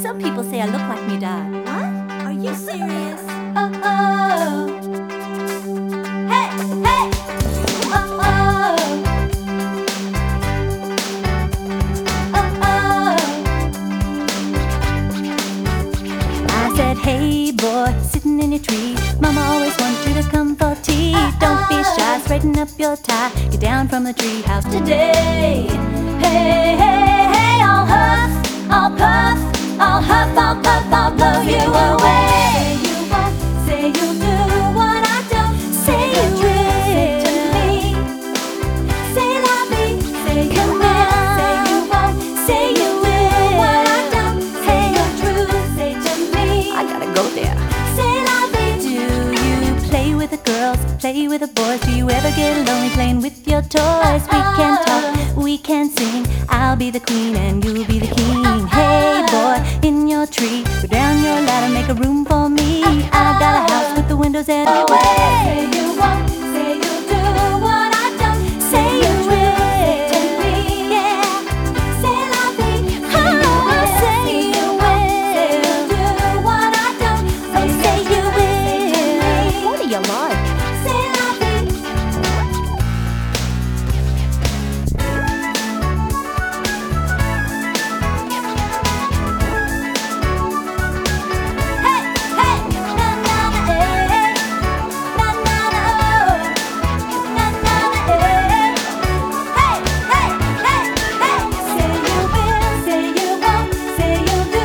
Some people say I look like me dad. What? Are you serious? Oh, oh. Hey, hey. Oh, oh. Oh, oh. I said, hey boy, sitting in your tree. Mama always wants you to come for tea. Don't be shy, straighten up your tie. Get down from the tree house today. Hey, hey, hey, I'll huff, I'll puff, I'll huff, I'll puff, I'll blow you away. You won't say you'll do what I don't. Say you will. Say to me. Say la vie. Say you will. Say you won't. Say you will. What I don't. Say you're true. Say to me. I gotta go there. Say la vie. Do you play with the girls? Play with the boys? Do you ever get lonely playing with your toys? We can talk. We can sing. I'll be the queen and